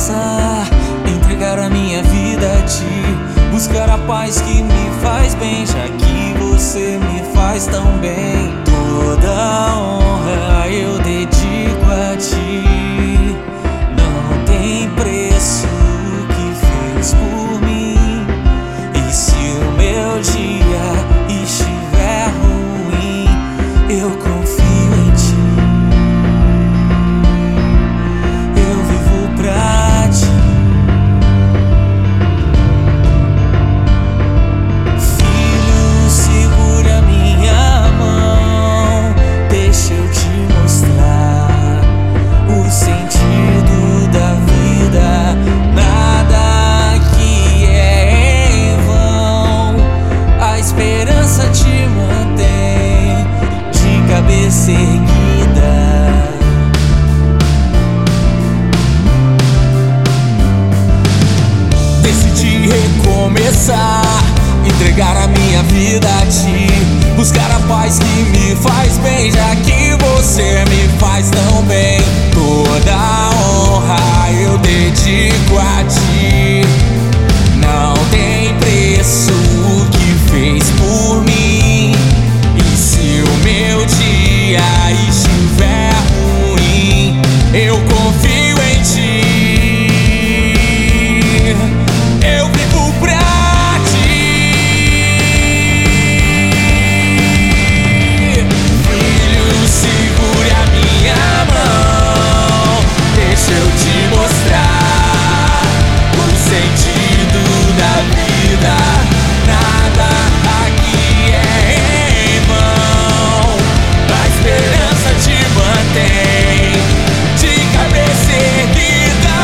recomeçar, entregar a minha vida a ti, buscar a paz que me faz bem, já que você me faz tão bem. Toda a honra eu dedico a ti, não tem preço o que fez por mim. E se o meu dia estiver ruim, eu confio em ti. Eu vivo pra ti. Filho, segure a minha mão, deixa eu te mostrar o sentido da vida. Nada aqui é em vão, a esperança te mantém de cabeça erguida. Decidi recomeçar, entregar a minha vida a ti, buscar a paz que me faz bem, já que você me faz tão bem. Toda a honra eu dedico a ti, não tem preço o que fez por mim. E se o meu dia estiver ruim, eu confio em ti. Eu vivo pra ti. Filho, segure a minha mão, deixa eu te mostrar o sentido da vida. Nada aqui é em vão, a esperança te mantém de cabeça erguida.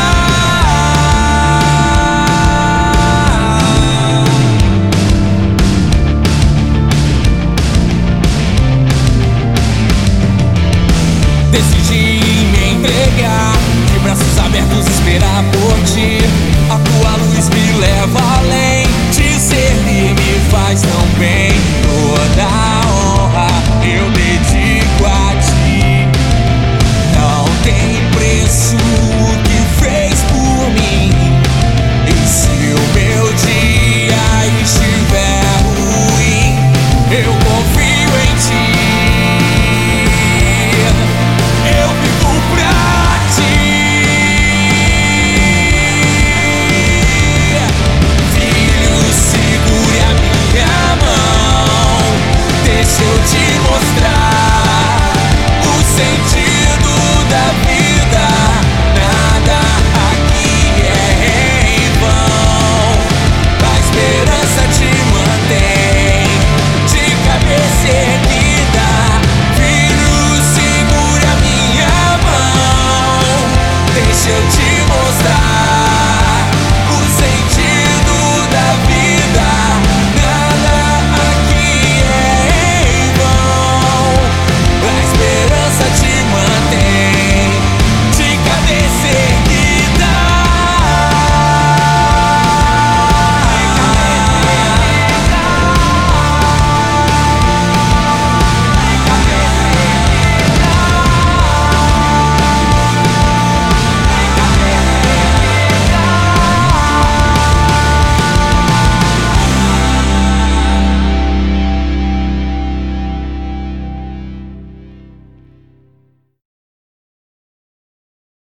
Decidi me entregar, de braços abertos esperar por ti. A tua luz me leva